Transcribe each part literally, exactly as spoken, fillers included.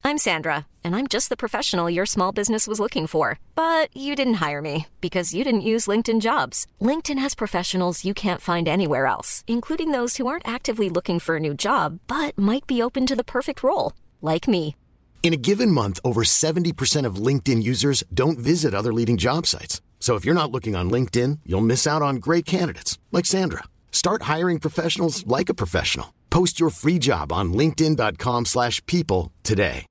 I'm Sandra, and I'm just the professional your small business was looking for. But you didn't hire me because you didn't use LinkedIn Jobs. LinkedIn has professionals you can't find anywhere else, including those who aren't actively looking for a new job, but might be open to the perfect role, like me. In a given month, over seventy percent of LinkedIn users don't visit other leading job sites. So if you're not looking on LinkedIn, you'll miss out on great candidates like Sandra. Start hiring professionals like a professional. Post your free job on linkedin.com slash people today.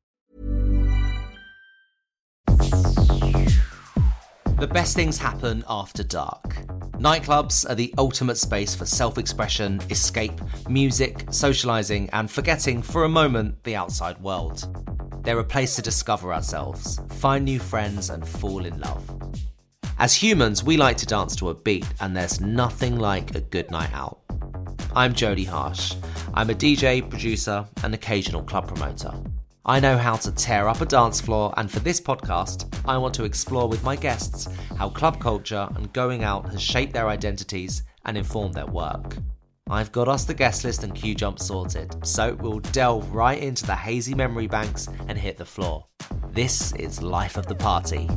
The best things happen after dark. Nightclubs are the ultimate space for self-expression, escape, music, socialising, and forgetting for a moment the outside world. They're a place to discover ourselves, find new friends, and fall in love. As humans, we like to dance to a beat, and there's nothing like a good night out. I'm Jody Harsh. I'm a D J, producer, and occasional club promoter. I know how to tear up a dance floor, and for this podcast, I want to explore with my guests how club culture and going out has shaped their identities and informed their work. I've got us the guest list and cue jump sorted, so we'll delve right into the hazy memory banks and hit the floor. This is Life of the Party.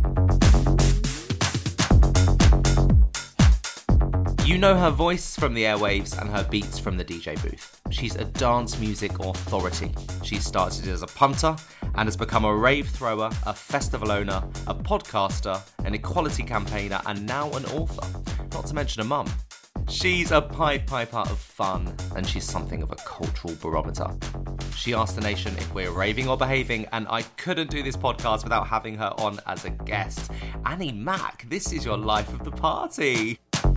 You know her voice from the airwaves and her beats from the D J booth. She's a dance music authority. She started as a punter and has become a rave thrower, a festival owner, a podcaster, an equality campaigner, and now an author, not to mention a mum. She's a Pied Piper of fun, and she's something of a cultural barometer. She asked the nation if we're raving or behaving, and I couldn't do this podcast without having her on as a guest. Annie Mac, this is your Life of the Party.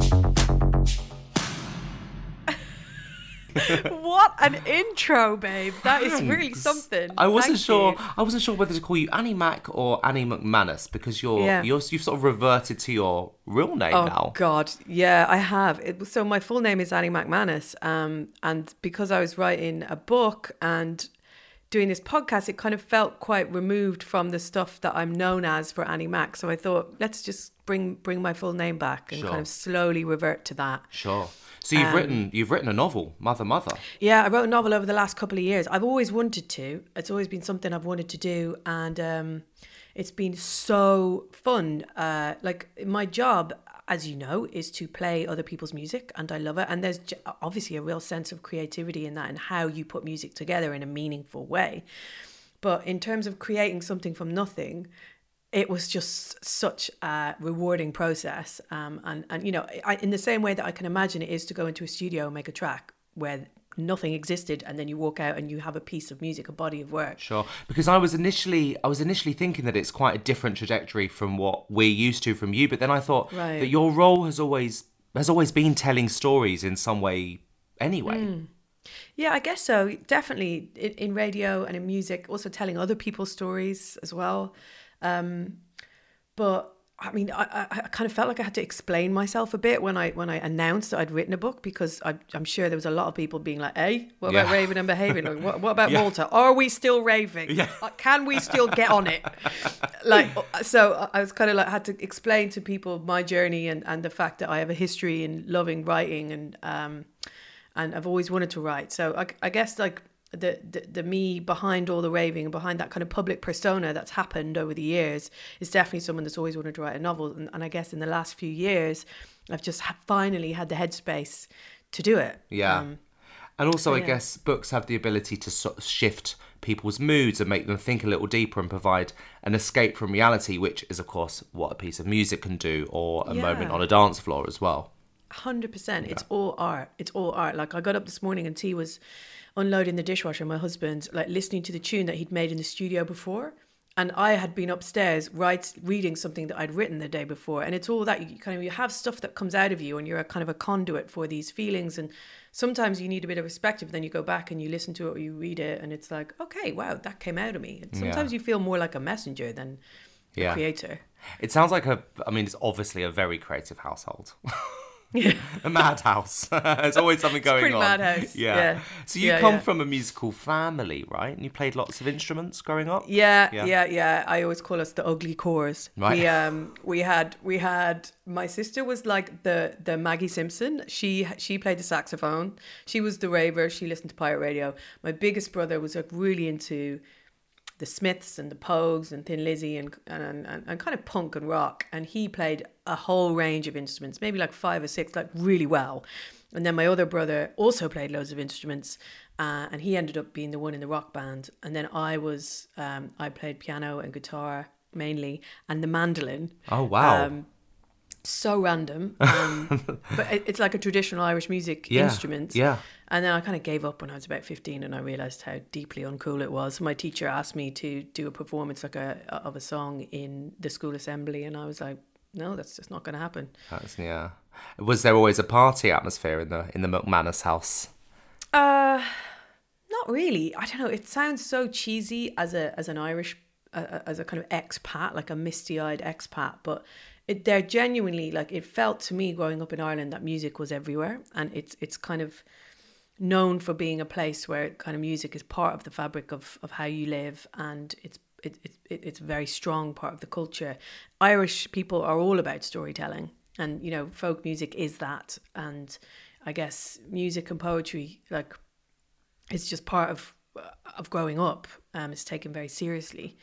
What an intro, babe. That is really something. I wasn't Thank sure you. I wasn't sure whether to call you Annie Mac or Annie McManus because you're, Yeah. you're you've sort of reverted to your real name Oh, now. God. Yeah, I have. It, so my full name is Annie McManus. Um, and because I was writing a book and doing this podcast, it kind of felt quite removed from the stuff that I'm known as for Annie Mac. So I thought, let's just bring bring my full name back and Sure. kind of slowly revert to that. Sure. So you've Um, written you've written a novel, Mother Mother. Yeah, I wrote a novel over the last couple of years. I've always wanted to. It's always been something I've wanted to do. And um, it's been so fun. Uh, like my job, as you know, is to play other people's music. And I love it. And there's j- obviously a real sense of creativity in that and how you put music together in a meaningful way. But in terms of creating something from nothing, it was just such a rewarding process. Um, and, and, you know, I, in the same way that I can imagine it is to go into a studio and make a track where nothing existed and then you walk out and you have a piece of music, a body of work. Sure. Because I was initially I was initially thinking that it's quite a different trajectory from what we're used to from you, but then I thought Right. that your role has always has always been telling stories in some way anyway. Mm. Yeah, I guess so. Definitely in, in radio and in music, also telling other people's stories as well. Um, but I mean, I, I, I kind of felt like I had to explain myself a bit when I when I announced that I'd written a book, because I, I'm sure there was a lot of people being like, "Hey, what about Yeah. raving and behaving? Or what, what about Yeah. Malta? Are we still raving? Yeah. Uh, Can we still get on it?" Like, so I was kind of like had to explain to people my journey and, and the fact that I have a history in loving writing and um and I've always wanted to write. So I, I guess like. The, the the me behind all the raving and behind that kind of public persona that's happened over the years is definitely someone that's always wanted to write a novel. And, and I guess in the last few years, I've just ha- finally had the headspace to do it. Yeah. Um, And also, so I yeah. guess books have the ability to sort of shift people's moods and make them think a little deeper and provide an escape from reality, which is, of course, what a piece of music can do, or a Yeah. moment on a dance floor as well. one hundred percent. It's all art. It's all art. Like I got up this morning and T was unloading the dishwasher, my husband, like listening to the tune that he'd made in the studio before. And I had been upstairs write, reading something that I'd written the day before. And it's all that you kind of, you have stuff that comes out of you and you're a kind of a conduit for these feelings. And sometimes you need a bit of perspective. Then you go back and you listen to it or you read it and it's like, okay, wow, that came out of me. And sometimes Yeah. you feel more like a messenger than Yeah. a creator. It sounds like a, I mean, it's obviously a very creative household. A madhouse. There's always something going pretty on. madhouse. Yeah. Yeah. So you Yeah, come yeah. from a musical family, right? And you played lots of instruments growing up? Yeah, Yeah. yeah, yeah, I always call us the ugly chorus. Right. We um we had we had my sister was like the the Maggie Simpson. She she played the saxophone. She was the raver. She listened to pirate radio. My biggest brother was like really into the Smiths and the Pogues and Thin Lizzy and, and, and, and kind of punk and rock. And he played a whole range of instruments, maybe like five or six, like really well. And then my other brother also played loads of instruments, uh, and he ended up being the one in the rock band. And then I was, um, I played piano and guitar mainly, and the mandolin. Oh, wow. Um, so random. Um, but it, it's like a traditional Irish music yeah, instrument. Yeah. And then I kind of gave up when I was about fifteen, and I realised how deeply uncool it was. My teacher asked me to do a performance like a of a song in the school assembly, and I was like, no, that's just not going to happen. That's, yeah. Was there always a party atmosphere in the in the McManus house? Uh, not really. I don't know. It sounds so cheesy as a as an Irish, uh, as a kind of expat, like a misty-eyed expat. But it, they're genuinely, like, it felt to me growing up in Ireland that music was everywhere, and it's it's kind of known for being a place where kind of music is part of the fabric of of how you live, and it's it, it, it's a very strong part of the culture. Irish people are all about storytelling, and, you know, folk music is that. And I guess music and poetry, like, it's just part of of growing up. Um, it's taken very seriously.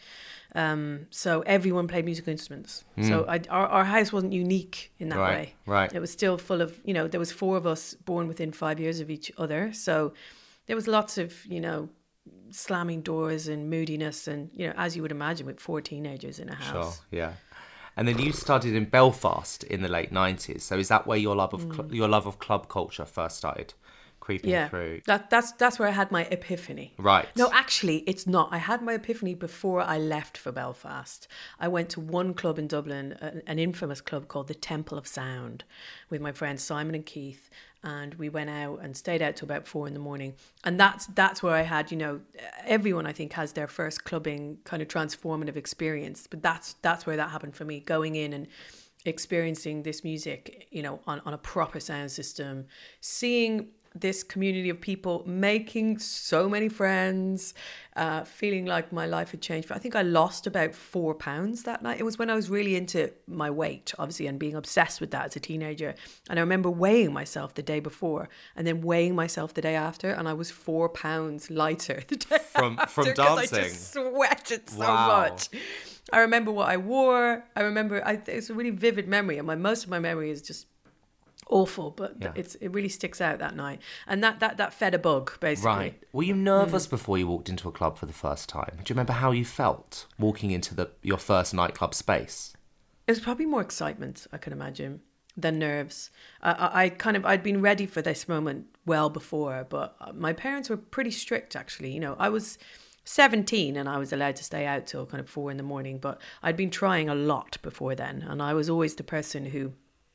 Um, so everyone played musical instruments. Mm. So I, our, our house wasn't unique in that right, way. Right. It was still full of, you know, there was four of us born within five years of each other. So there was lots of, you know, slamming doors and moodiness, and, you know, as you would imagine with four teenagers in a house. Sure, yeah. And then you studied in Belfast in the late nineties. So is that where your love of cl- mm. your love of club culture first started creeping yeah, through? That that's that's where I had my epiphany. Right. No, actually, it's not. I had my epiphany before I left for Belfast. I went to one club in Dublin, an infamous club called the Temple of Sound, with my friends Simon and Keith. And we went out and stayed out till about four in the morning. And that's that's where I had, you know, everyone I think has their first clubbing kind of transformative experience. But that's that's where that happened for me, going in and experiencing this music, you know, on, on a proper sound system, seeing this community of people, making so many friends, uh, feeling like my life had changed. But I think I lost about four pounds that night. It was when I was really into my weight, obviously, and being obsessed with that as a teenager. And I remember weighing myself the day before and then weighing myself the day after, and I was four pounds lighter the day from, after. From dancing? I just sweated so wow. much. I remember what I wore. I remember, I, it's a really vivid memory, and my most of my memory is just awful, but yeah. it's it really sticks out that night, and that that that fed a bug, basically. Right. Were you nervous mm. before you walked into a club for the first time? Do you remember how you felt walking into the your first nightclub space? It was probably more excitement, I can imagine, than nerves. Uh, I, I kind of I'd been ready for this moment well before, but my parents were pretty strict, actually. You know, I was seventeen and I was allowed to stay out till kind of four in the morning, but I'd been trying a lot before then, and I was always the person who,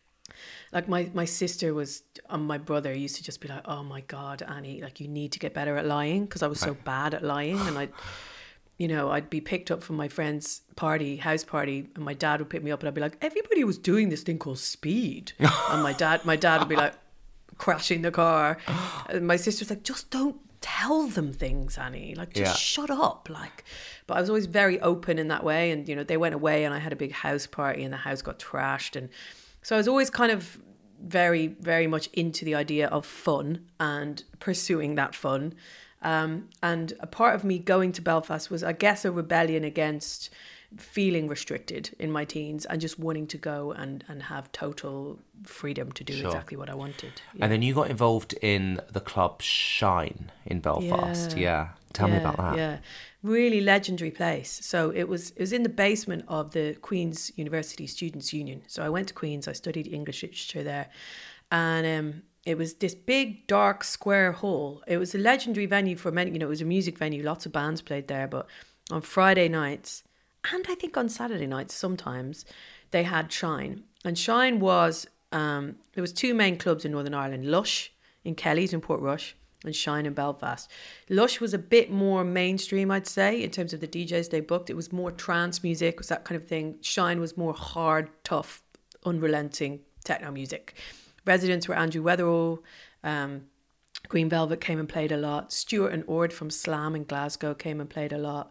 like, my, my sister was, and my brother used to just be like, oh my God, Annie, like, you need to get better at lying, because I was so bad at lying. And I'd, you know, I'd be picked up from my friend's party, house party, and my dad would pick me up, and I'd be like, everybody was doing this thing called speed. And my dad, my dad would be like, crashing the car. And my sister's like, just don't tell them things, Annie, like, just yeah. shut up. Like, but I was always very open in that way. And, you know, they went away and I had a big house party and the house got trashed. And so I was always kind of very, very much into the idea of fun and pursuing that fun. Um, and a part of me going to Belfast was, I guess, a rebellion against feeling restricted in my teens and just wanting to go and, and have total freedom to do sure. exactly what I wanted. Yeah. And then you got involved in the club Shine in Belfast. Yeah. yeah. Tell yeah, me about that. Yeah. Really legendary place. So it was it was in the basement of the Queen's University Students' Union. So I went to Queen's, I studied English literature there. And um, it was this big, dark, square hall. It was a legendary venue for many, you know, it was a music venue. Lots of bands played there. But on Friday nights, and I think on Saturday nights sometimes, they had Shine. And Shine was, um, there was two main clubs in Northern Ireland, Lush in Kelly's in Portrush and Shine in Belfast. Lush was a bit more mainstream, I'd say, in terms of the D Js they booked. It was more trance music, was that kind of thing. Shine was more hard, tough, unrelenting techno music. Residents were Andrew Weatherall, um, Green Velvet came and played a lot. Stuart and Ord from Slam in Glasgow came and played a lot.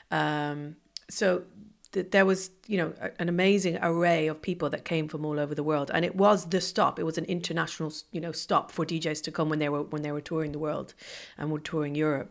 Um, so th- there was, you know, a, an amazing array of people that came from all over the world, and it was the stop. It was an international, you know, stop for D Js to come when they were when they were touring the world and were touring Europe.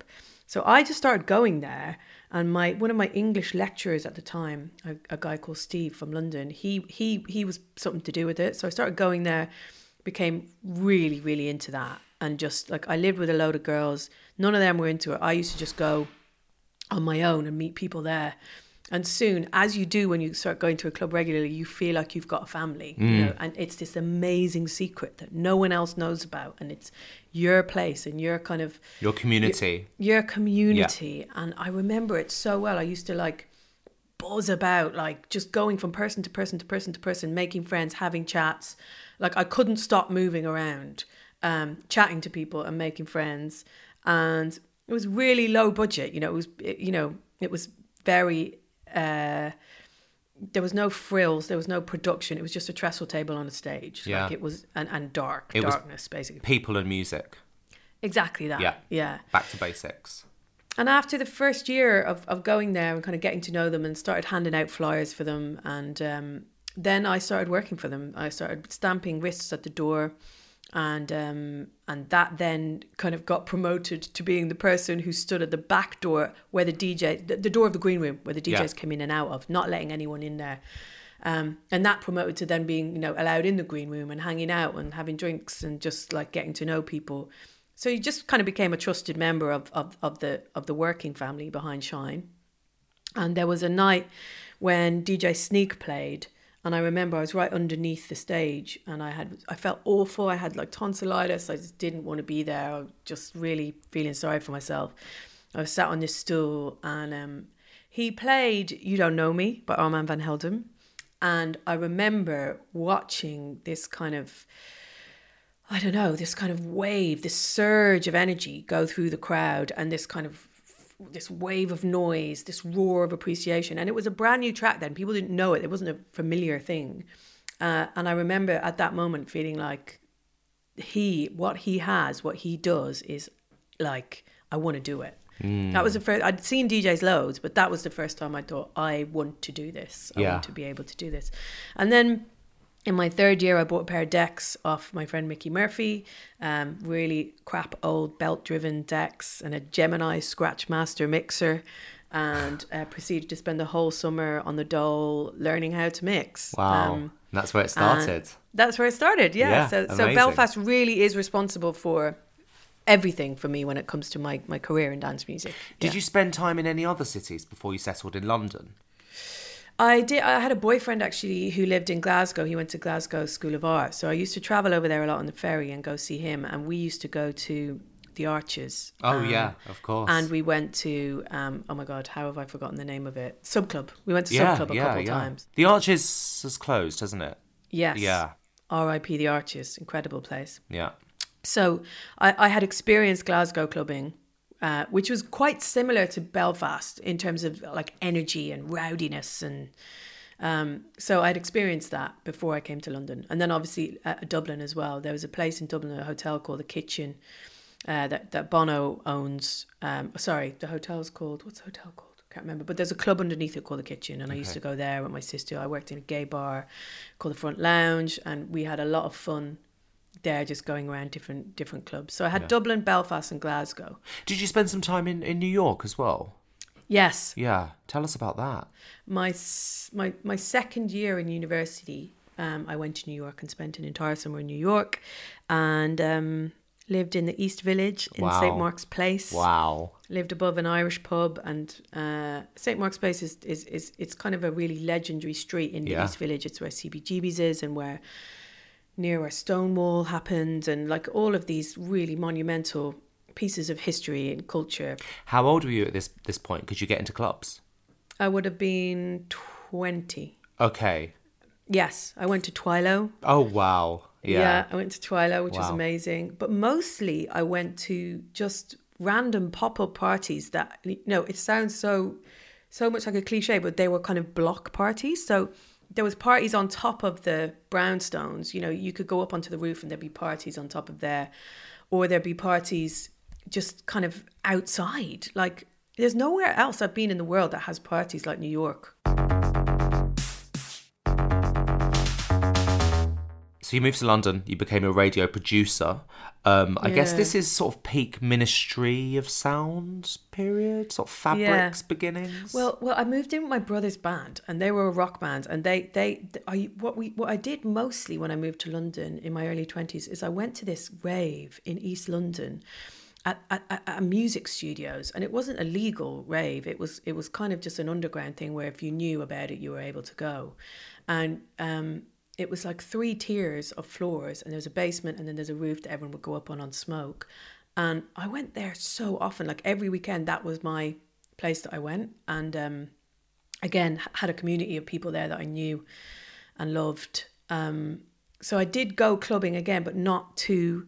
So I just started going there, and my one of my English lecturers at the time, a, a guy called Steve from London, he he he was something to do with it. So I started going there, became really, really into that. And just like, I lived with a load of girls. None of them were into it. I used to just go on my own and meet people there. And soon, as you do when you start going to a club regularly, you feel like you've got a family, mm. you know, and it's this amazing secret that no one else knows about. And it's your place and your kind of... Your community. Your, your community. Yeah. And I remember it so well. I used to like buzz about, like just going from person to person to person to person, making friends, having chats. Like I couldn't stop moving around, um, chatting to people and making friends. And it was really low budget. You know, it was, it, you know, it was very... Uh, there was no frills, there was no production. It was just a trestle table on a stage. Yeah. Like it was, and, and dark, it darkness, basically. People and music. Exactly that. Yeah. Yeah. Back to basics. And after the first year of, of going there and kind of getting to know them and started handing out flyers for them, and um, then I started working for them. I started stamping wrists at the door. And um, and that then kind of got promoted to being the person who stood at the back door where the D J, the, the door of the green room where the D Js yeah. came in and out of, not letting anyone in there. Um, and that promoted to then being, you know, allowed in the green room and hanging out and having drinks and just like getting to know people. So you just kind of became a trusted member of, of, of the of the working family behind Shine. And there was a night when D J Sneak played. And I remember I was right underneath the stage and I had I felt awful. I had like tonsillitis. I just didn't want to be there. I was just really feeling sorry for myself. I was sat on this stool and um, he played You Don't Know Me by Armand van Helden. And I remember watching this kind of, I don't know, this kind of wave, this surge of energy go through the crowd and this kind of this wave of noise, this roar of appreciation. And it was a brand new track then. People didn't know it. It wasn't a familiar thing. Uh, and I remember at that moment feeling like he, what he has, what he does is like, I want to do it. Mm. That was the first, I'd seen D Js loads, but that was the first time I thought, I want to do this. I yeah. want to be able to do this. And then in my third year, I bought a pair of decks off my friend Mickey Murphy, um, really crap old belt-driven decks and a Gemini Scratch Master mixer, and uh, proceeded to spend the whole summer on the dole learning how to mix. Wow, um, that's where it started. That's where it started, yeah. yeah so, so Belfast really is responsible for everything for me when it comes to my, my career in dance music. Did yeah. you spend time in any other cities before you settled in London? I did. I had a boyfriend actually who lived in Glasgow. He went to Glasgow School of Art. So I used to travel over there a lot on the ferry and go see him. And we used to go to the Arches. Oh, um, yeah, of course. And we went to, um, oh my God, how have I forgotten the name of it? Sub Club. We went to yeah, Sub Club a yeah, couple of yeah. times. The Arches has closed, hasn't it? Yes. Yeah. R I P the Arches. Incredible place. Yeah. So I, I had experienced Glasgow clubbing, uh, which was quite similar to Belfast in terms of like energy and rowdiness. And um, so I'd experienced that before I came to London. And then obviously uh, Dublin as well. There was a place in Dublin, a hotel called The Kitchen, uh, that, that Bono owns. Um, sorry, the hotel's called, what's the hotel called? Can't remember, but there's a club underneath it called The Kitchen, and okay. I used to go there with my sister. I worked in a gay bar called The Front Lounge, and we had a lot of fun there, just going around different different clubs. So I had yeah. Dublin, Belfast and Glasgow. Did you spend some time in, in New York as well? Yes. Yeah, tell us about that. My my my second year in university, um, I went to New York and spent an entire summer in New York, and um, lived in the East Village in wow. Saint Mark's Place. Wow. Lived above an Irish pub, and uh, Saint Mark's Place is, is, is it's kind of a really legendary street in the yeah. East Village. It's where C B G B's is, and where near where Stonewall happened, and like all of these really monumental pieces of history and culture. How old were you at this this point? Could you get into clubs? I would have been twenty. Okay. Yes, I went to Twilo. Oh, wow. Yeah, yeah I went to Twilo, which wow. was amazing. But mostly I went to just random pop-up parties that, you know, it sounds so so much like a cliche, but they were kind of block parties. So there was parties on top of the brownstones. You know, you could go up onto the roof and there'd be parties on top of there, or there'd be parties just kind of outside. Like, there's nowhere else I've been in the world that has parties like New York. So you moved to London, you became a radio producer. Um, I Yeah. guess this is sort of peak Ministry of Sound period, sort of Fabrics Yeah. beginnings. Well, well, I moved in with my brother's band, and they were a rock band. And they, they, I, what we, what I did mostly when I moved to London in my early twenties is I went to this rave in East London, at, at, at, at music studios, and it wasn't a legal rave. It was, it was kind of just an underground thing where if you knew about it, you were able to go, and um. It was like three tiers of floors, and there's a basement, and then there's a roof that everyone would go up on on smoke. And I went there so often, like every weekend, that was my place that I went. And um, again, had a community of people there that I knew and loved. Um, so I did go clubbing again, but not to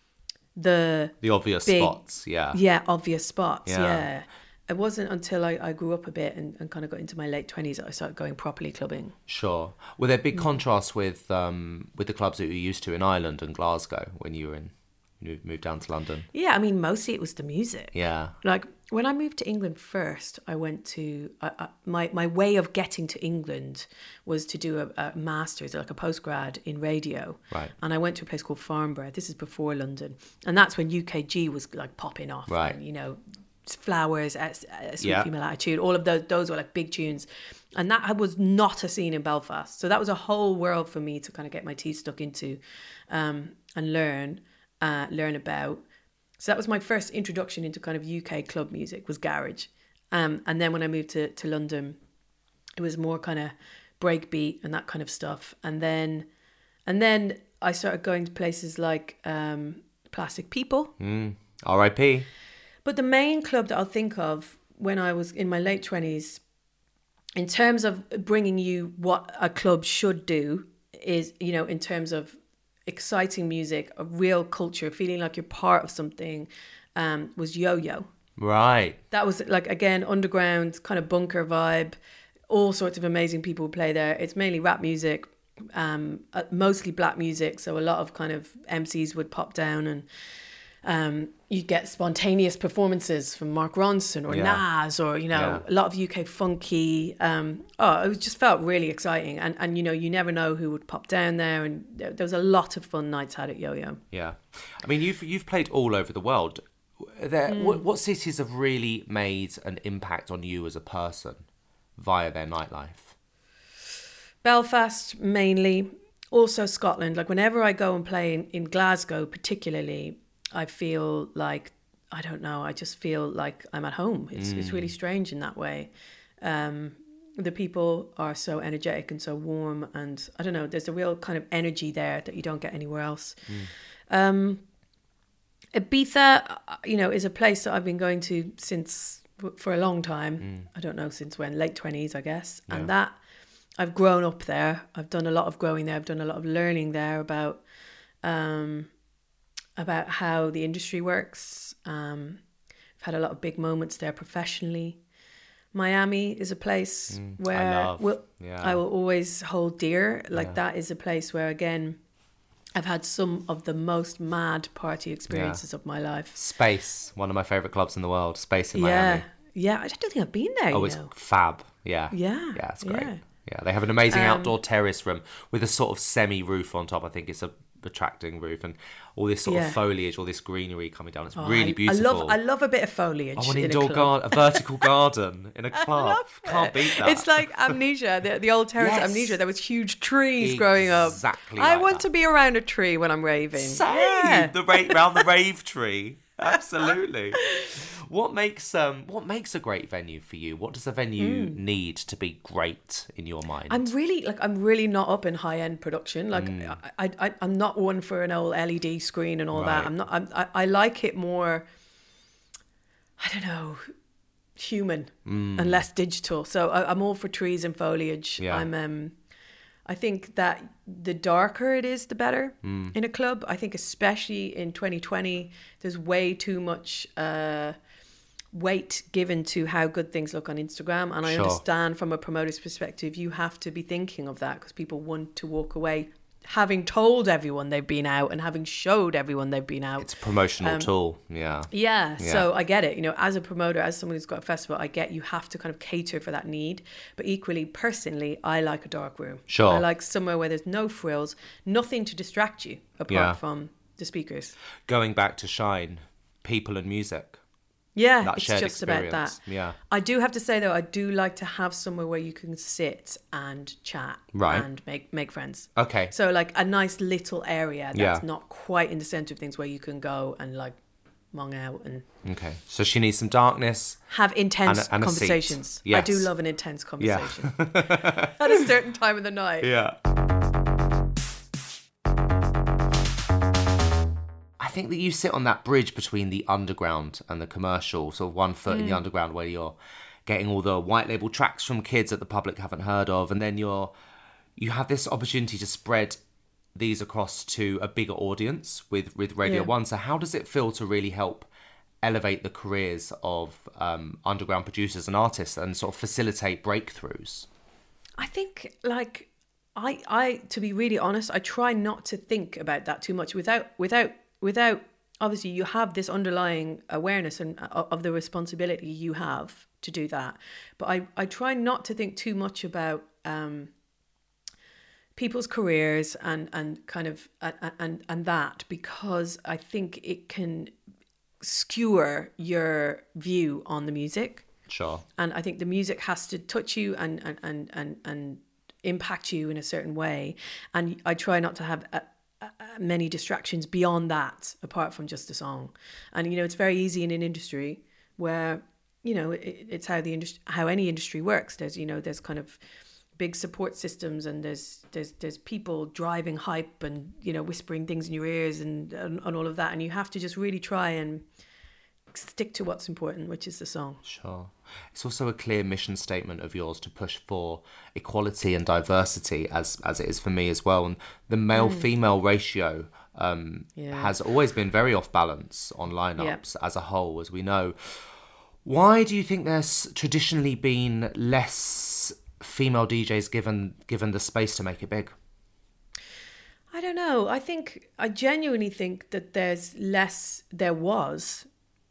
the the obvious big, spots, yeah. Yeah, obvious spots, Yeah. yeah. It wasn't until I, I grew up a bit and, and kind of got into my late twenties that I started going properly clubbing. Sure. Were there Mm. big contrasts with um, with the clubs that you were used to in Ireland and Glasgow when you were in you moved down to London? Yeah, I mean, mostly it was the music. Yeah. Like when I moved to England first, I went to I, I, my my way of getting to England was to do a, a master's, like a postgrad in radio. Right. And I went to a place called Farnborough. This is before London, and that's when U K G was like popping off. Right. And, you know, Flowers, uh, Sweet Yeah. Female Attitude, all of those. Those were like big tunes, and that was not a scene in Belfast. So that was a whole world for me to kind of get my teeth stuck into, um, and learn, uh, learn about. So that was my first introduction into kind of U K club music, was garage. Um, and then when I moved to, to London, it was more kind of breakbeat and that kind of stuff. And then and then I started going to places like um, Plastic People. Mm. R I P But the main club that I'll think of when I was in my late twenties, in terms of bringing you what a club should do, is, you know, in terms of exciting music, a real culture, feeling like you're part of something, um, was Yo-Yo. Right. That was like, again, underground, kind of bunker vibe. All sorts of amazing people play there. It's mainly rap music, um, uh, mostly black music. So a lot of kind of M Cs would pop down, and um, you get spontaneous performances from Mark Ronson or Yeah. Nas, or, you know, Yeah. a lot of U K funky. Um, oh, it was just felt really exciting. And, and, you know, you never know who would pop down there. And there, there was a lot of fun nights had at Yo-Yo. Yeah. I mean, you've you've played all over the world. There, Mm. what, what cities have really made an impact on you as a person via their nightlife? Belfast mainly, also Scotland. Like whenever I go and play in, in Glasgow particularly, I feel like, I don't know, I just feel like I'm at home. It's it's really strange in that way. Um, the people are so energetic and so warm, and I don't know, there's a real kind of energy there that you don't get anywhere else. Um, Ibiza, you know, is a place that I've been going to since, for a long time. I don't know since when, late twenties, I guess. Yeah. And that, I've grown up there. I've done a lot of growing there. I've done a lot of learning there about um, about how the industry works. Um, I've had a lot of big moments there professionally. Miami is a place Mm, I where love. will, Yeah. I will always hold dear. Like Yeah. that is a place where, again, I've had some of the most mad party experiences of my life. Space, one of my favourite clubs in the world. Space in Yeah, Miami. yeah. I don't think I've been there. Oh, you it's know. fab. Yeah. Yeah, Yeah, it's great. yeah. Yeah, they have an amazing Um, outdoor terrace room with a sort of semi-roof on top. I think it's a attracting roof, and all this sort Yeah. of foliage, all this greenery coming down. It's Oh, really I- beautiful. I love, I love a bit of foliage. Oh, an in indoor a club. garden, a vertical garden in a I club. love Can't it. beat that. It's like Amnesia, the, the old terrace Yes. at Amnesia. There was huge trees growing up. Exactly I like want that. to be around a tree when I'm raving. Same. Yeah. The ra- round the rave tree. Absolutely. What makes um what makes a great venue for you? What does a venue need to be great in your mind? Hmm. I'm really like I'm really not up in high end production. Like Mm. I, I I'm not one for an old L E D screen and all Right. that. I'm not. I'm, I I like it more. I don't know, human and less digital. So I, I'm all for trees and foliage. Mm. Yeah. I'm um. I think that the darker it is, the better Mm. in a club. I think especially in twenty twenty, there's way too much uh, weight given to how good things look on Instagram. And I Sure. understand from a promoter's perspective, you have to be thinking of that because people want to walk away having told everyone they've been out and having showed everyone they've been out. It's a promotional Um, tool. Yeah. Yeah, Yeah. so I get it. You know, as a promoter, as someone who's got a festival, I get you have to kind of cater for that need. But equally, personally, I like a dark room. Sure. I like somewhere where there's no frills, nothing to distract you apart Yeah. from the speakers. Going back to Shine, people and music. Yeah, That it's shared just about experience. that. Yeah. I do have to say though, I do like to have somewhere where you can sit and chat Right. and make make friends. Okay. So like a nice little area that's Yeah. not quite in the center of things where you can go and like mong out and Okay. So she needs some darkness. have intense And a- and a seat. conversations. I Yes. do love an intense Yeah. conversation at a certain time of the night. Yeah. I think that you sit on that bridge between the underground and the commercial, sort of one foot in the underground where you're getting all the white label tracks from kids that the public haven't heard of, and then you're you have this opportunity to spread these across to a bigger audience with, with Radio Yeah. One. So how does it feel to really help elevate the careers of um, underground producers and artists and sort of facilitate breakthroughs? I think like I I to be really honest, I try not to think about that too much without without without obviously you have this underlying awareness and uh, of the responsibility you have to do that. But I, I try not to think too much about um, people's careers and, and kind of and, and and that, because I think it can skewer your view on the music. Sure. And I think the music has to touch you and and, and, and, and impact you in a certain way. And I try not to have a, a, many distractions beyond that, apart from just a song. And, you know, it's very easy in an industry where, you know, it, it's how the industry, how any industry works. There's, you know, there's kind of big support systems and there's there's there's people driving hype and, you know, whispering things in your ears and, and, and all of that. And you have to just really try and stick to what's important, which is the song. Sure. It's also a clear mission statement of yours to push for equality and diversity, as as it is for me as well. And the male-female ratio um, Yeah. has always been very off balance on lineups as a whole, as we know. Why do you think there's traditionally been less female D Js given given the space to make it big? I don't know. I think, I genuinely think that there's less, there was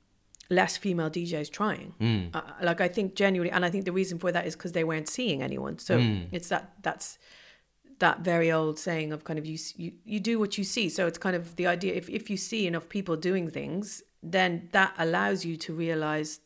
less female D Js trying. Mm. Uh, like, I think genuinely, and I think the reason for that is because they weren't seeing anyone. So Mm. it's that, that's that very old saying of kind of you, you, you do what you see. So it's kind of the idea, if, if you see enough people doing things, then that allows you to realize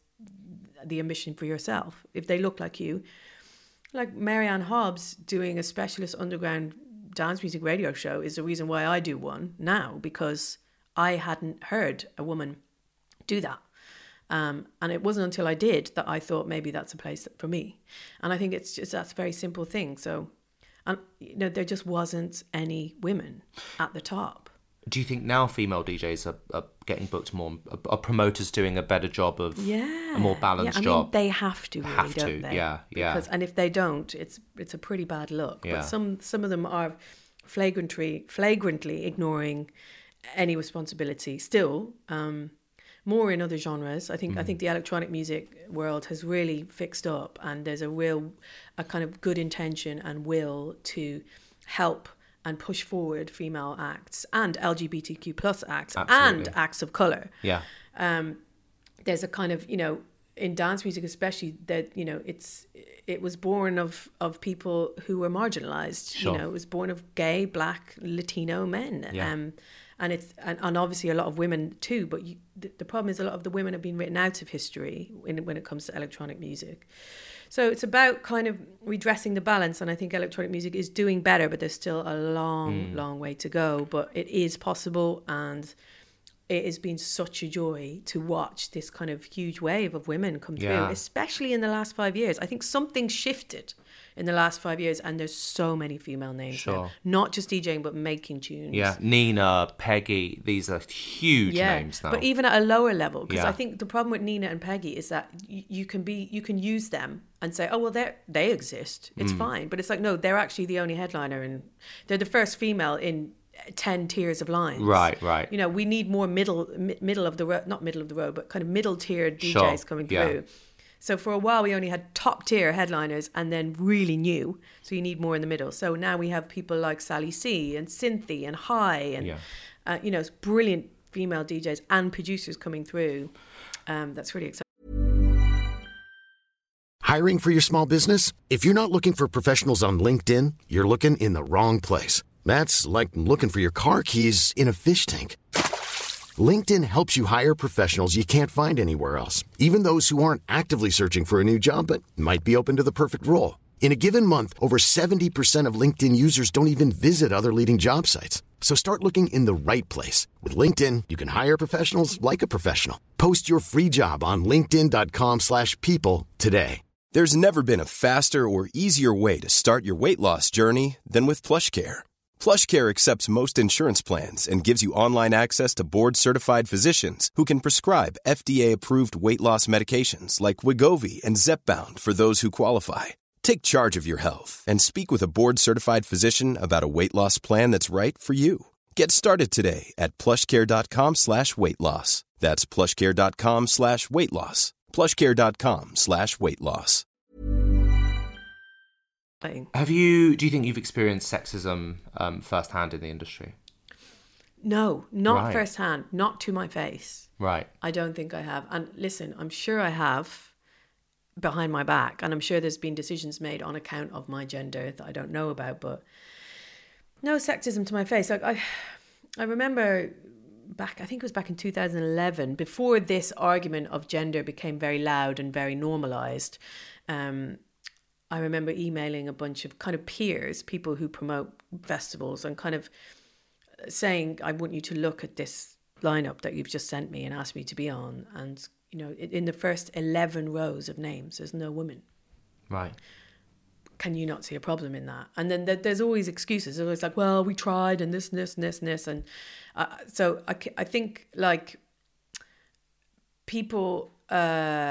the ambition for yourself. If they look like you, like Marianne Hobbs doing a specialist underground dance music radio show is the reason why I do one now, because I hadn't heard a woman do that. Um, and it wasn't until I did that I thought maybe that's a place for me. And I think it's just, that's a very simple thing. So, and you know, there just wasn't any women at the top. Do you think now female D Js are, are getting booked more? Are, are promoters doing a better job of Yeah, a more balanced yeah, I job? mean, they have to, really, Have to, don't they? yeah, yeah. Because, and if they don't, it's it's a pretty bad look. Yeah. But some some of them are flagrantly flagrantly ignoring any responsibility. Still, um, more in other genres. I think Mm-hmm. I think the electronic music world has really fixed up, and there's a real a kind of good intention and will to help and push forward female acts and L G B T Q plus acts Absolutely. and acts of colour. Yeah. Um, there's a kind of, you know, in dance music especially, that, you know, it's it was born of of people who were marginalized. Sure. You know, it was born of gay, black, Latino men. Yeah. Um, and it's and, and obviously a lot of women too. But you, the, the problem is a lot of the women have been written out of history when when it comes to electronic music. So it's about kind of redressing the balance, and I think electronic music is doing better, but there's still a long, Mm. long way to go. But it is possible, and it has been such a joy to watch this kind of huge wave of women come through, Yeah. especially in the last five years. I think something shifted in the last five years, and there's so many female names Sure. now. Not just DJing, but making tunes. Yeah. Nina, Peggy, these are huge names now. But even at a lower level, because Yeah. I think the problem with Nina and Peggy is that you, you can be, you can use them and say, oh well, they they exist, it's Mm. fine. But it's like, no, they're actually the only headliner, and they're the first female in ten tiers of lines. Right, right. You know, we need more middle mi- middle of the road, not middle of the road, but kind of middle tiered D Js Sure, coming yeah. through. So for a while we only had top tier headliners and then really new. So you need more in the middle. So now we have people like Sally C and Cynthia and Hi and Yeah. uh, you know, it's brilliant female D Js and producers coming through. Um, that's really exciting. Hiring for your small business? If you're not looking for professionals on LinkedIn, you're looking in the wrong place. That's like looking for your car keys in a fish tank. LinkedIn helps you hire professionals you can't find anywhere else, even those who aren't actively searching for a new job but might be open to the perfect role. In a given month, over seventy percent of LinkedIn users don't even visit other leading job sites. So start looking in the right place. With LinkedIn, you can hire professionals like a professional. Post your free job on linkedin.com slash people today. There's never been a faster or easier way to start your weight loss journey than with PlushCare. PlushCare accepts most insurance plans and gives you online access to board-certified physicians who can prescribe F D A-approved weight loss medications like Wegovy and Zepbound for those who qualify. Take charge of your health and speak with a board-certified physician about a weight loss plan that's right for you. Get started today at plushcare.com slash weight loss. That's plushcare.com slash weight loss. plushcare.com slash weight loss. Have you, do you think you've experienced sexism um, firsthand in the industry? No, not Right. firsthand, not to my face. Right. I don't think I have. And listen, I'm sure I have behind my back. And I'm sure there's been decisions made on account of my gender that I don't know about. But no sexism to my face. Like I, I remember back, I think it was back in two thousand eleven, before this argument of gender became very loud and very normalised. Um, I remember emailing a bunch of kind of peers, people who promote festivals, and kind of saying, I want you to look at this lineup that you've just sent me and asked me to be on. And, you know, in the first eleven rows of names, there's no women. Right. Can you not see a problem in that? And then there's always excuses. There's always like, well, we tried and this and this and this and this. And uh, so I, I think like people... Uh,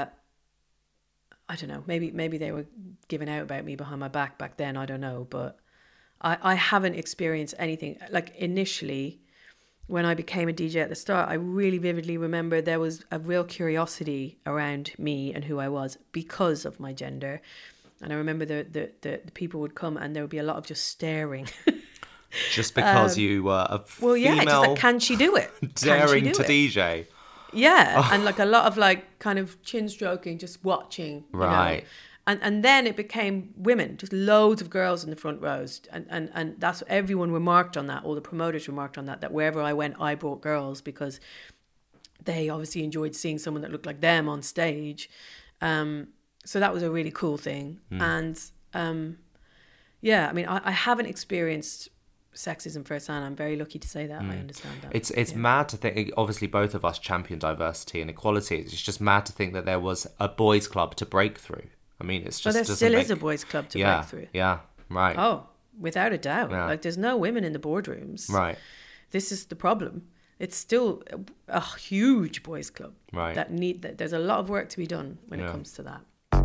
I don't know, maybe maybe they were giving out about me behind my back back then, I don't know. But I, I haven't experienced anything. Like initially, when I became a D J at the start, I really vividly remember there was a real curiosity around me and who I was because of my gender. And I remember the, the, the, the people would come and there would be a lot of just staring. Just because Um, you were a Well, female yeah, just like, can she do it? Can she daring do to it? D J. Yeah, and like a lot of like kind of chin stroking, just watching. You Right. know? And and then it became women, just loads of girls in the front rows. And, and, and that's everyone remarked on that. All the promoters remarked on that, that wherever I went, I brought girls because they obviously enjoyed seeing someone that looked like them on stage. Um, so that was a really cool thing. Mm. And um, yeah, I mean, I, I haven't experienced sexism firsthand. I'm very lucky to say that. I understand that. It's it's Yeah. mad to think, obviously both of us champion diversity and equality. It's just mad to think that there was a boys club to break through. I mean, it's just Well, there doesn't still make... is a boys club to yeah, break through. Yeah, right. Oh, without a doubt. Yeah. Like, there's no women in the boardrooms. Right. This is the problem. It's still a, a huge boys club. Right. That need that. There's a lot of work to be done when Yeah. it comes to that.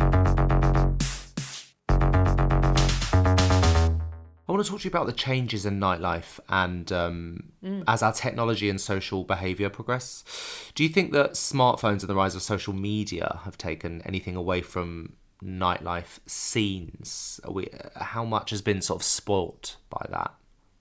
I want to talk to you about the changes in nightlife and um, mm. as our technology and social behaviour progress. Do you think that smartphones and the rise of social media have taken anything away from nightlife scenes? Are we, how much has been sort of spoilt by that?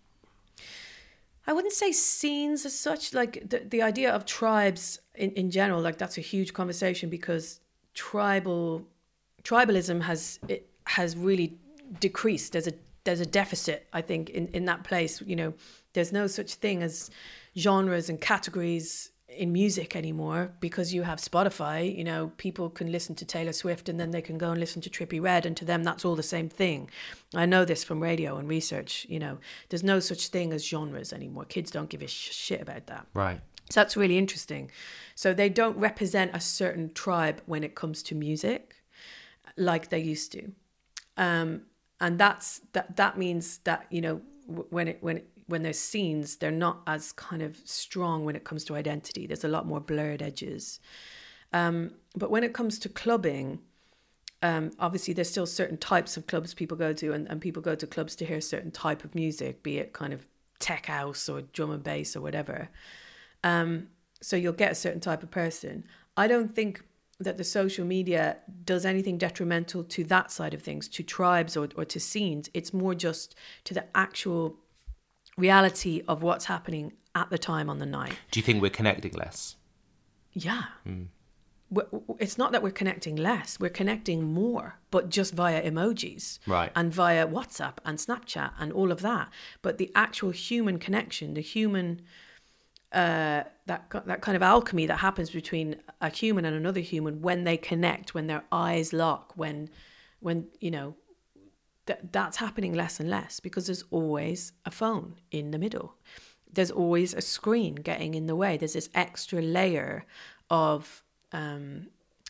I wouldn't say scenes as such. Like the, the idea of tribes in, in general, like that's a huge conversation because tribal tribalism has it has really decreased. There's a there's a deficit, I think, in, in that place. You know, there's no such thing as genres and categories in music anymore because you have Spotify. You know, people can listen to Taylor Swift and then they can go and listen to Trippie Redd, and to them that's all the same thing. I know this from radio and research. You know, there's no such thing as genres anymore. Kids don't give a sh- shit about that. Right. So that's really interesting. So they don't represent a certain tribe when it comes to music like they used to. Um, and that's that that means that, you know, when it when it, when there's scenes, they're not as kind of strong when it comes to identity. There's a lot more blurred edges. Um, but when it comes to clubbing, um, obviously there's still certain types of clubs people go to, and, and people go to clubs to hear a certain type of music, be it kind of tech house or drum and bass or whatever. Um, so you'll get a certain type of person. I don't think that the social media does anything detrimental to that side of things, to tribes or, or to scenes. It's more just to the actual reality of what's happening at the time on the night. Do you think we're connecting less? Yeah. Mm. It's not that we're connecting less, we're connecting more, but just via emojis. Right. And via WhatsApp and Snapchat and all of that. But the actual human connection, the human... Uh, that that kind of alchemy that happens between a human and another human when they connect, when their eyes lock, when, when you know, th- that's happening less and less because there's always a phone in the middle. There's always a screen getting in the way. There's this extra layer of um,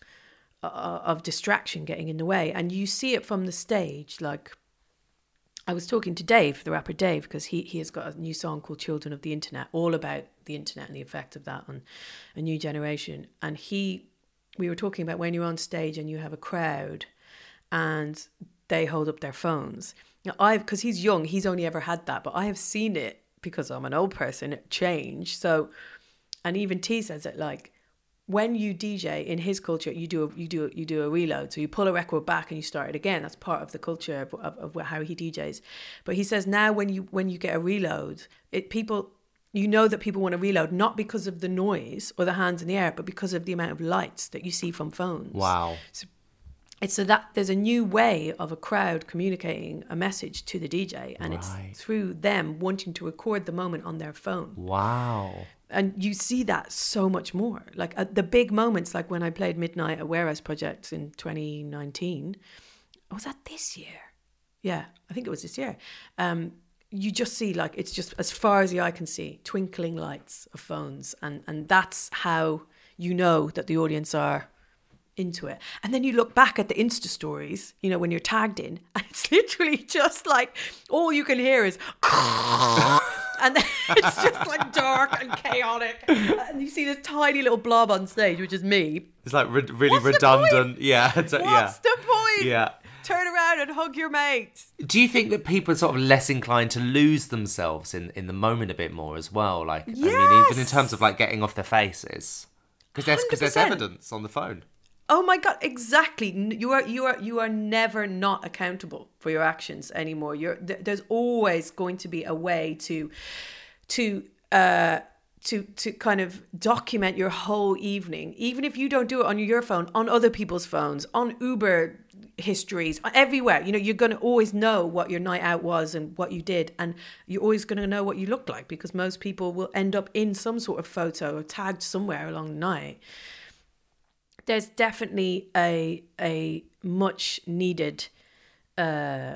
of distraction getting in the way, and you see it from the stage. Like, I was talking to Dave, the rapper Dave, because he, he has got a new song called Children of the Internet, all about the internet and the effect of that on a new generation. And he, we were talking about when you're on stage and you have a crowd and they hold up their phones. Now, I've, because he's young, he's only ever had that, but I have seen it because I'm an old person, change. So, and even T says it, like, when you D J in his culture, you do a, you do a, you do a reload. So you pull a record back and you start it again. That's part of the culture of, of, of how he D Js. But he says now when you when you get a reload, it people you know that people want to reload not because of the noise or the hands in the air, but because of the amount of lights that you see from phones. Wow. So it's so that there's a new way of a crowd communicating a message to the D J, and right. It's through them wanting to record the moment on their phone. Wow. And you see that so much more. Like at the big moments, like when I played Midnight at Warehouse Project in twenty nineteen. Oh, was that this year? Yeah, I think it was this year. Um, you just see, like, it's just as far as the eye can see, twinkling lights of phones. And, and that's how you know that the audience are into it. And then you look back at the Insta stories, you know, when you're tagged in, and it's literally just like, all you can hear is... And then it's just like dark and chaotic. And you see this tiny little blob on stage, which is me. It's like re- really What's redundant. Yeah. What's yeah. the point? Yeah. Turn around and hug your mates. Do you think that people are sort of less inclined to lose themselves in, in the moment a bit more as well? Like, yes. I mean, even in terms of like getting off their faces. Because there's, because there's evidence on the phone. Oh my God, exactly. You are you are you are never not accountable for your actions anymore. You're there's always going to be a way to to uh to to kind of document your whole evening, even if you don't do it on your phone, on other people's phones, on Uber histories, everywhere. You know, you're going to always know what your night out was and what you did, and you're always going to know what you looked like because most people will end up in some sort of photo or tagged somewhere along the night. There's definitely a a much needed uh,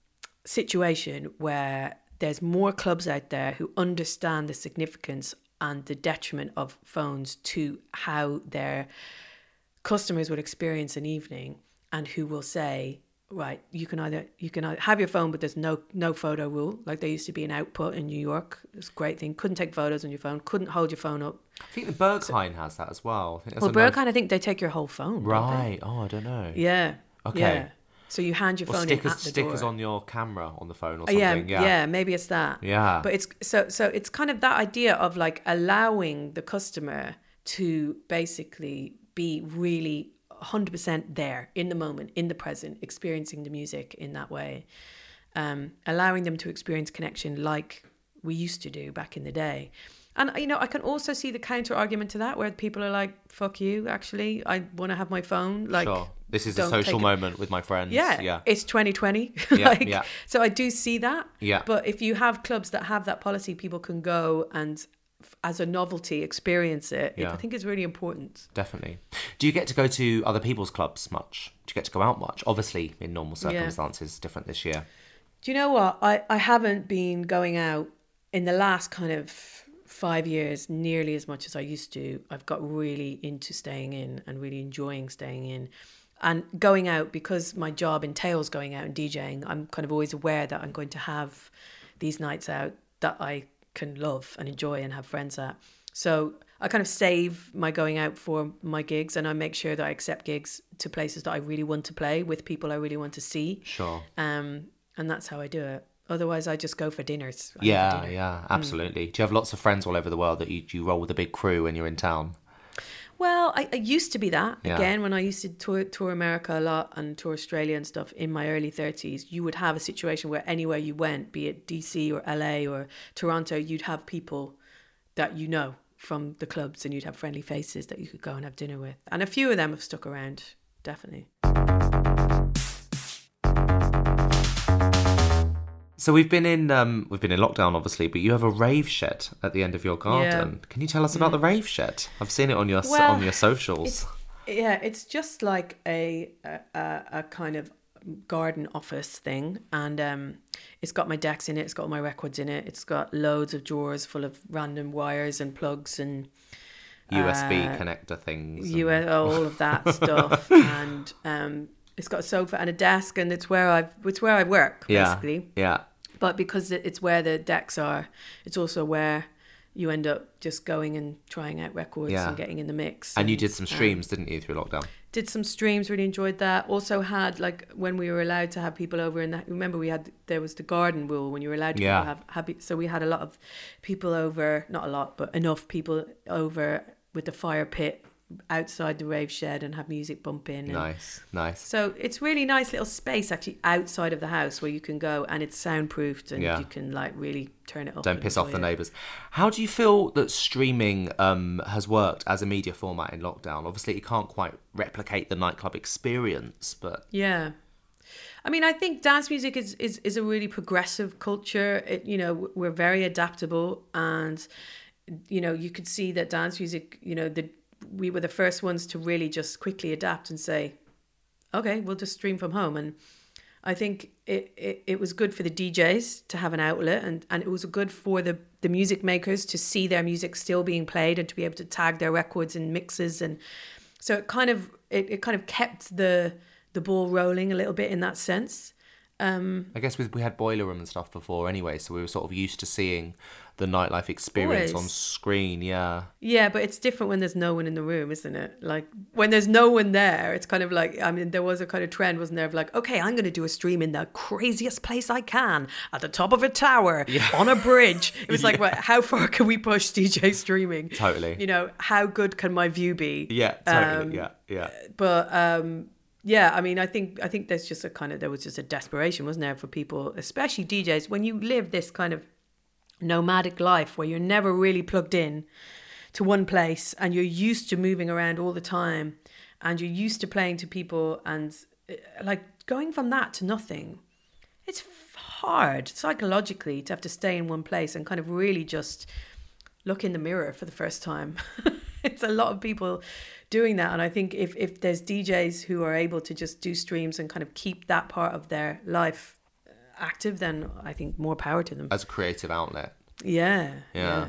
situation where there's more clubs out there who understand the significance and the detriment of phones to how their customers would experience an evening, and who will say, right, you can either you can either have your phone, but there's no no photo rule. Like there used to be an Output in New York. It's a great thing. Couldn't take photos on your phone. Couldn't hold your phone up. I think the Berghain so, has that as well. I think well, Berghain, I think they take your whole phone. Right. Oh, I don't know. Yeah. Okay. Yeah. So you hand your or phone stickers, in at the stickers door. on your camera on the phone or something. Yeah, yeah, yeah, maybe it's that. Yeah. But it's so so it's kind of that idea of like allowing the customer to basically be really one hundred percent there in the moment, in the present, experiencing the music in that way. Um, allowing them to experience connection like we used to do back in the day. And, you know, I can also see the counter argument to that where people are like, fuck you, actually, I want to have my phone. Like, sure. This is a social moment with my friends. Yeah, yeah. It's twenty twenty. Yeah, like, yeah. So I do see that. Yeah. But if you have clubs that have that policy, people can go and as a novelty experience it. Yeah. I think it's really important. Definitely. Do you get to go to other people's clubs much? Do you get to go out much? Obviously, in normal circumstances, yeah. Different this year. Do you know what? I, I haven't been going out in the last kind of five years nearly as much as I used to. I've got really into staying in and really enjoying staying in. And going out, because my job entails going out and DJing, I'm kind of always aware that I'm going to have these nights out that I can love and enjoy and have friends at. So I kind of save my going out for my gigs, and I make sure that I accept gigs to places that I really want to play with people I really want to see. Sure. Um, and that's how I do it. Otherwise, I just go for dinners. I yeah, dinner. yeah, absolutely. Mm. Do you have lots of friends all over the world that you, you roll with a big crew when you're in town? Well, I, I used to be that. Yeah. Again, when I used to tour, tour America a lot and tour Australia and stuff in my early thirties, you would have a situation where anywhere you went, be it D C or L A or Toronto, you'd have people that you know from the clubs, and you'd have friendly faces that you could go and have dinner with. And a few of them have stuck around, definitely. So we've been in um, we've been in lockdown, obviously, but you have a rave shed at the end of your garden. Yeah. Can you tell us about mm. the rave shed? I've seen it on your well, on your socials. It's, yeah, it's just like a a, a kind of garden office thing, and um, it's got my decks in it. It's got all my records in it. It's got loads of drawers full of random wires and plugs and U S B uh, connector things, U S, all of that stuff, and um, it's got a sofa and a desk, and it's where I it's where I work basically. Yeah, yeah. But because it's where the decks are, it's also where you end up just going and trying out records yeah. and getting in the mix. And, and you did some streams, um, didn't you, through lockdown? Did some streams, really enjoyed that. Also had, like, when we were allowed to have people over, and remember we had, there was the garden rule when you were allowed to yeah. have, have, so we had a lot of people over, not a lot, but enough people over with the fire pit outside the rave shed and have music bumping. And nice, nice. So it's really nice little space actually outside of the house where you can go, and it's soundproofed, and yeah. you can like really turn it up. Don't piss off the neighbours. How do you feel that streaming um, has worked as a media format in lockdown? Obviously, it can't quite replicate the nightclub experience, but yeah. I mean, I think dance music is, is, is a really progressive culture. It, you know, we're very adaptable, and you know, you could see that dance music, you know, the we were the first ones to really just quickly adapt and say, okay, we'll just stream from home. And I think it, it, it was good for the D Js to have an outlet, and, and it was good for the, the music makers to see their music still being played and to be able to tag their records in mixes. And so it kind of it, it kind of kept the the ball rolling a little bit in that sense. Um, I guess we we had Boiler Room and stuff before anyway, so we were sort of used to seeing the nightlife experience always. on screen, yeah. Yeah, but it's different when there's no one in the room, isn't it? Like, when there's no one there, it's kind of like, I mean, there was a kind of trend, wasn't there, of like, okay, I'm going to do a stream in the craziest place I can, at the top of a tower, yeah. on a bridge. It was like, yeah. well, how far can we push D J streaming? Totally. You know, how good can my view be? Yeah, totally, um, yeah, yeah. But, um... yeah, I mean, I think I think there's just a kind of, there was just a desperation, wasn't there, for people, especially D Js, when you live this kind of nomadic life where you're never really plugged in to one place, and you're used to moving around all the time, and you're used to playing to people, and like going from that to nothing, it's hard psychologically to have to stay in one place and kind of really just look in the mirror for the first time. It's a lot of people doing that, and I think if, if there's D Js who are able to just do streams and kind of keep that part of their life active, then I think more power to them. As a creative outlet. Yeah. Yeah. yeah.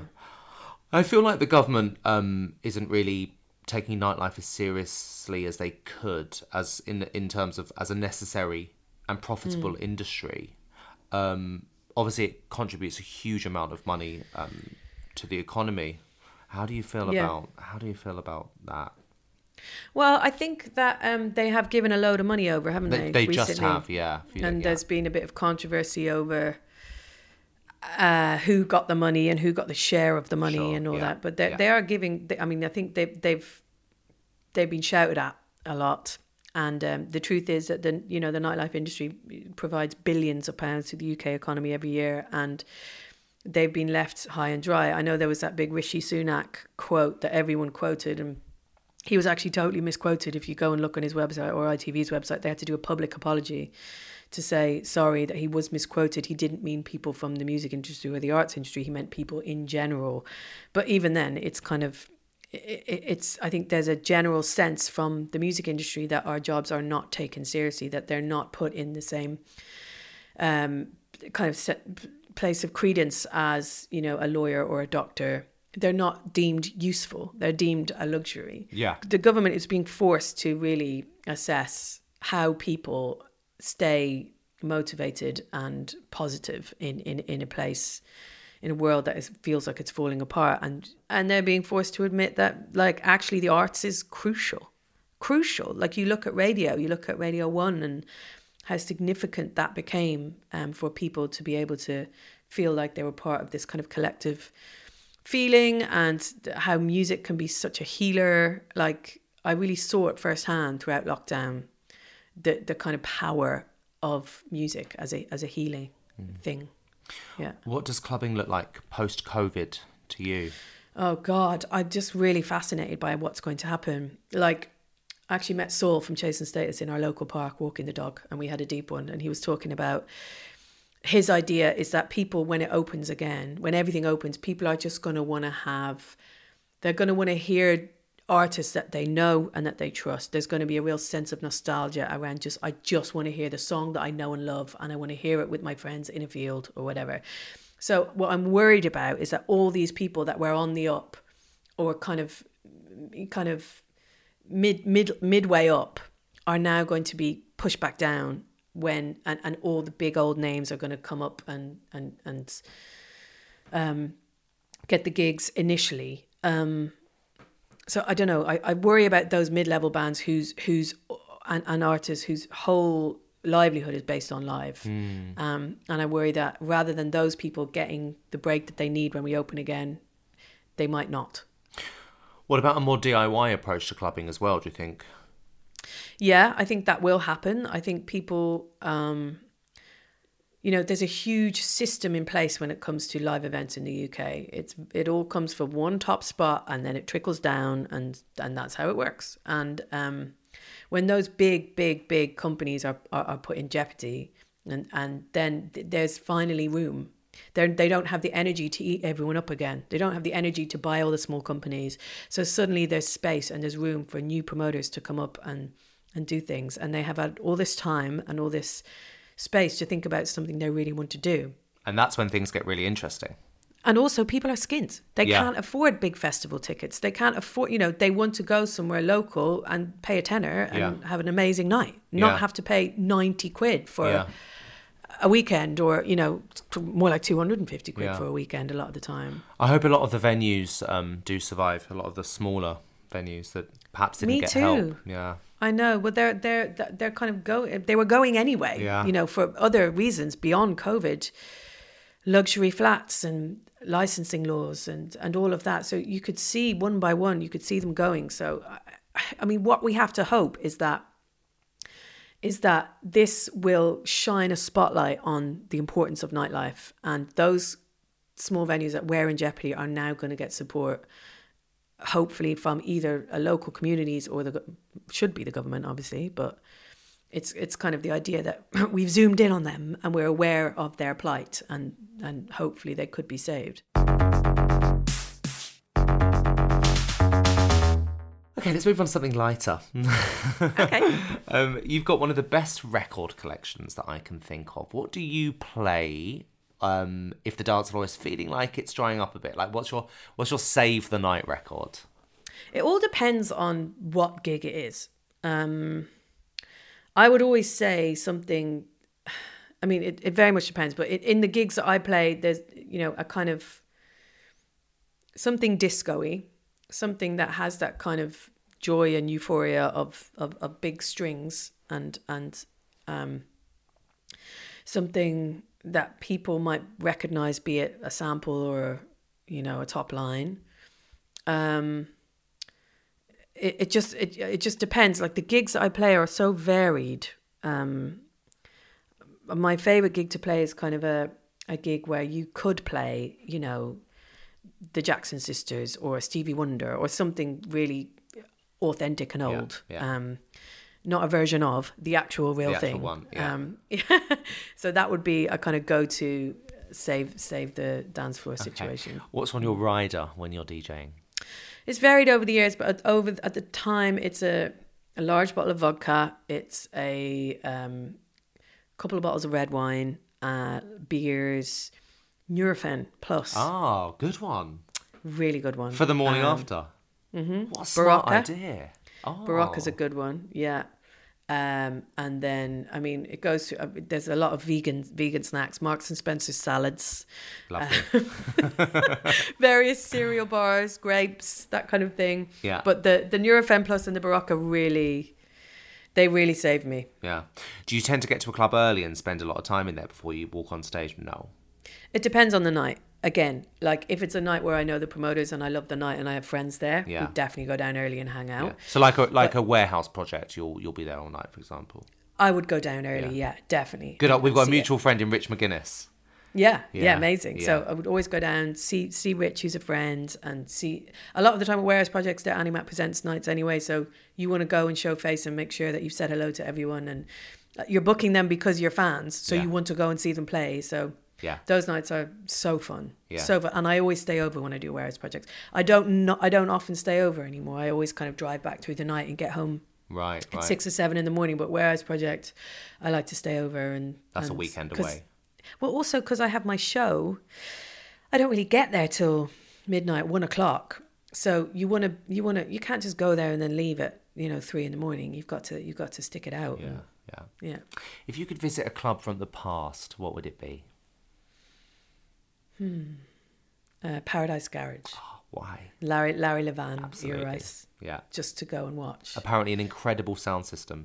I feel like the government um, isn't really taking nightlife as seriously as they could, as in in terms of as a necessary and profitable mm. industry. Um, obviously, it contributes a huge amount of money um, to the economy. How do you feel yeah. about how do you feel about that? Well, I think that um, they have given a load of money over, haven't they? They, they recently? just have, yeah. And yeah. there's been a bit of controversy over uh, who got the money and who got the share of the money sure, and all yeah, that. But they yeah. they are giving. I mean, I think they they've they've been shouted at a lot. And um, the truth is that the you know the nightlife industry provides billions of pounds to the U K economy every year, and they've been left high and dry. I know there was that big Rishi Sunak quote that everyone quoted, and he was actually totally misquoted. If you go and look on his website or I T V's website, they had to do a public apology to say, sorry, that he was misquoted. He didn't mean people from the music industry or the arts industry. He meant people in general. But even then, it's kind of, it, it's, I think there's a general sense from the music industry that our jobs are not taken seriously, that they're not put in the same um, kind of set, place of credence as, you know, a lawyer or a doctor. They're not deemed useful. They're deemed a luxury. Yeah. The government is being forced to really assess how people stay motivated and positive in, in, in a place, in a world that is, feels like it's falling apart. And, and they're being forced to admit that, like, actually the arts is crucial. Crucial. Like, you look at radio, you look at Radio One and how significant that became um, for people to be able to feel like they were part of this kind of collective feeling and how music can be such a healer. Like, I really saw it firsthand throughout lockdown, the the kind of power of music as a as a healing mm. thing. Yeah. What does clubbing look like post-COVID to you? Oh God, I'm just really fascinated by what's going to happen. Like, I actually met Saul from Chasing Status in our local park walking the dog, and we had a deep one, and he was talking about his idea is that people, when it opens again, when everything opens, people are just going to want to have, they're going to want to hear artists that they know and that they trust. There's going to be a real sense of nostalgia around just, I just want to hear the song that I know and love, and I want to hear it with my friends in a field or whatever. So what I'm worried about is that all these people that were on the up or kind of, kind of mid, mid, midway up are now going to be pushed back down when, and, and all the big old names are going to come up and, and, and, um, get the gigs initially. Um, So I don't know. I, I worry about those mid-level bands whose whose and, and artists whose whole livelihood is based on live, mm. um, and I worry that rather than those people getting the break that they need when we open again, they might not. What about a more D I Y approach to clubbing as well? Do you think? Yeah, I think that will happen. I think people, um, you know, there's a huge system in place when it comes to live events in the U K. It's it all comes from one top spot and then it trickles down, and and that's how it works. And um, when those big, big, big companies are are, are put in jeopardy, and and then th- there's finally room. They they don't have the energy to eat everyone up again. They don't have the energy to buy all the small companies. So suddenly there's space and there's room for new promoters to come up and and do things. And they have had all this time and all this space to think about something they really want to do. And that's when things get really interesting. And also people are skint. They yeah. can't afford big festival tickets. They can't afford, you know, they want to go somewhere local and pay a tenner and yeah. have an amazing night, not yeah. have to pay ninety quid for yeah. a weekend, or, you know, more like two hundred fifty quid yeah. for a weekend a lot of the time. I hope a lot of the venues um, do survive, a lot of the smaller venues that perhaps didn't Me get too. help. Yeah. I know, but they're they're they're kind of go. They were going anyway, yeah. you know, for other reasons beyond COVID, luxury flats and licensing laws and and all of that. So you could see one by one, you could see them going. So, I mean, what we have to hope is that is that this will shine a spotlight on the importance of nightlife, and those small venues that were in jeopardy are now going to get support. Hopefully from either a local communities or the should be the government, obviously, but it's it's kind of the idea that we've zoomed in on them and we're aware of their plight, and and hopefully they could be saved. Okay, let's move on to something lighter. Okay. um, you've got one of the best record collections that I can think of. What do you play Um, if the dance floor is feeling like it's drying up a bit? Like, what's your what's your save the night record? It all depends on what gig it is. Um, I would always say something. I mean, it, it very much depends. But it, in the gigs that I play, there's, you know, a kind of something disco-y, something that has that kind of joy and euphoria of of, of big strings and and um, something that people might recognize, be it a sample or, you know, a top line. Um, it, it just it it just depends. Like, the gigs that I play are so varied. Um, my favorite gig to play is kind of a, a gig where you could play, you know, the Jackson Sisters or Stevie Wonder or something really authentic and old. Yeah, yeah. Um, not a version of the actual real the actual thing. One, yeah. Um, so that would be a kind of go-to save save the dance floor situation. Okay. What's on your rider when you're DJing? It's varied over the years, but over at the time, it's a, a large bottle of vodka. It's a um, couple of bottles of red wine, uh, beers, Nurofen Plus. Oh, good one. Really good one. For the morning um, after. Mm-hmm. What a smart Barocca. idea. Oh. Barocca's a good one, yeah. Um, and then, I mean, it goes to, uh, there's a lot of vegan vegan snacks, Marks and Spencer's salads. Lovely. Uh, various cereal bars, grapes, that kind of thing. Yeah. But the, the Nurofen Plus and the Barocca really, they really saved me. Yeah. Do you tend to get to a club early and spend a lot of time in there before you walk on stage? No. It depends on the night. Again, like if it's a night where I know the promoters and I love the night and I have friends there, Yeah. we'll definitely go down early and hang out. Yeah. So like a like But- a warehouse project, you'll you'll be there all night, for example. I would go down early, yeah, definitely. Good. And We've got a see it. mutual friend in Rich McGuinness. Yeah, yeah, Yeah, amazing. yeah. So I would always go down, see see Rich, who's a friend, and see a lot of the time at Warehouse Projects, they're Animat Presents nights anyway. So you want to go and show face and make sure that you've said hello to everyone, and you're booking them because you're fans. So Yeah. you want to go and see them play. So Yeah. those nights are so fun. Yeah. So fun. And I always stay over when I do Warehouse Projects. I don't not, I don't often stay over anymore. I always kind of drive back through the night and get home Right, at right. six or seven in the morning. But Warehouse Project, I like to stay over and That's a and- weekend 'cause- away. Well, also because I have my show, I don't really get there till midnight, one o'clock. So you want to, you want to, you can't just go there and then leave at you know three in the morning. You've got to, you've got to stick it out. Yeah, and- yeah. yeah. If you could visit a club from the past, what would it be? Uh, Paradise Garage, Why? Larry Larry Levan, Absolutely. You're right, Yeah. just to go and watch. Apparently an incredible sound system.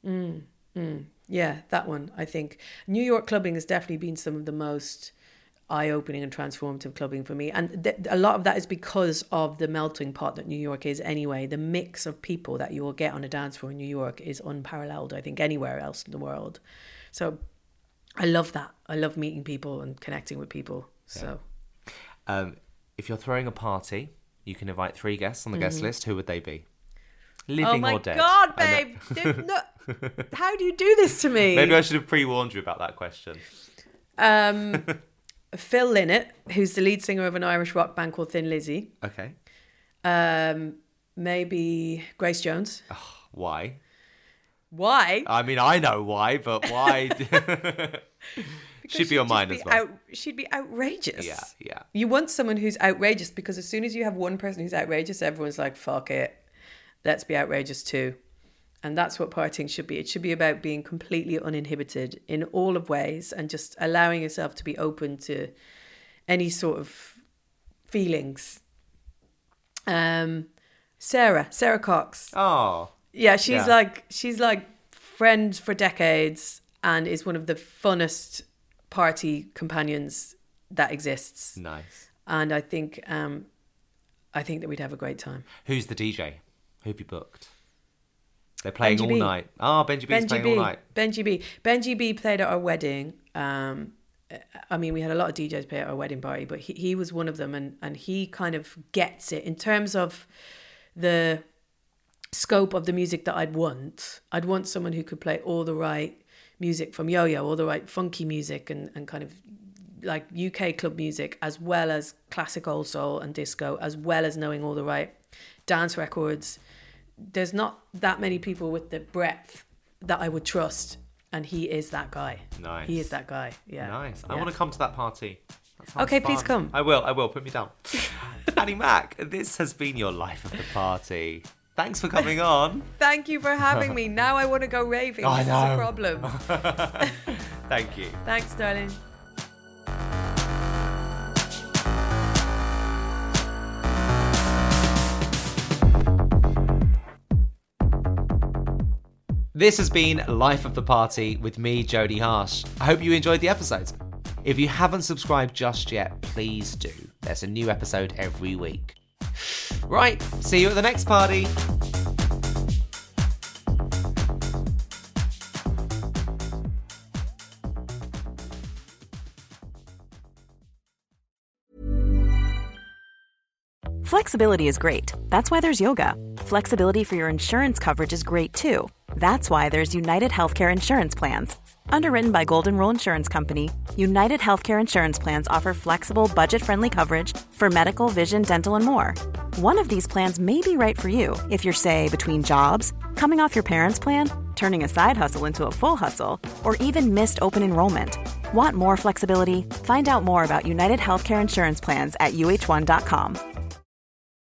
Yeah, that one. I think New York clubbing has definitely been some of the most eye-opening and transformative clubbing for me, and th- a lot of that is because of the melting pot that New York is anyway. The mix of people that you will get on a dance floor in New York is unparalleled, I think, anywhere else in the world. So I love that. I love meeting people and connecting with people. So Um, if you're throwing a party, you can invite three guests on the guest list. Who would they be? Living oh my or dead? god, I know. babe! Dude, no, how do you do this to me? Maybe I should have pre-warned you about that question. Um, Phil Lynott, who's the lead singer of an Irish rock band called Thin Lizzy. Okay. Um, maybe Grace Jones. Why? Why? I mean, I know why, but why? She'd be on just mine be as well. out- she'd be outrageous. Yeah, yeah. You want someone who's outrageous because as soon as you have one person who's outrageous, everyone's like, fuck it. Let's be outrageous too. And that's what partying should be. It should be about being completely uninhibited in all of ways and just allowing yourself to be open to any sort of feelings. Um, Sarah, Sarah Cox. Oh, Yeah, she's Yeah. like she's like friends for decades and is one of the funnest party companions that exists. nice. And I think um, I think that we'd have a great time. Who's the D J? Who've you booked? They're playing Benji all B. night. Oh, Benji B's Benji playing B. all night. Benji B. Benji B played at our wedding. Um, I mean, we had a lot of D Js play at our wedding party, but he, he was one of them, and, and he kind of gets it in terms of the scope of the music that I'd want. I'd want someone who could play all the right music from Yo-Yo, all the right funky music and, and kind of like U K club music, as well as classic old soul and disco, as well as knowing all the right dance records. There's not that many people with the breadth that I would trust, and he is that guy. Nice. He is that guy. Yeah. Nice. I Yeah. want to come to that party. That sounds Okay, please fun. come. I will. I will. Put me down. Annie Mac, this has been your life of the party. Thanks for coming on. Thank you for having me. Now I want to go raving. I this know. is a problem. Thank you. Thanks, darling. This has been Life of the Party with me, Jodie Harsh. I hope you enjoyed the episode. If you haven't subscribed just yet, please do. There's a new episode every week. Right, see you at the next party. Flexibility is great. That's why there's yoga. Flexibility for your insurance coverage is great too. That's why there's United Healthcare Insurance Plans. Underwritten by Golden Rule Insurance Company, United Healthcare Insurance Plans offer flexible, budget-friendly coverage for medical, vision, dental, and more. One of these plans may be right for you if you're, say, between jobs, coming off your parents' plan, turning a side hustle into a full hustle, or even missed open enrollment. Want more flexibility? Find out more about United Healthcare Insurance Plans at U H one dot com.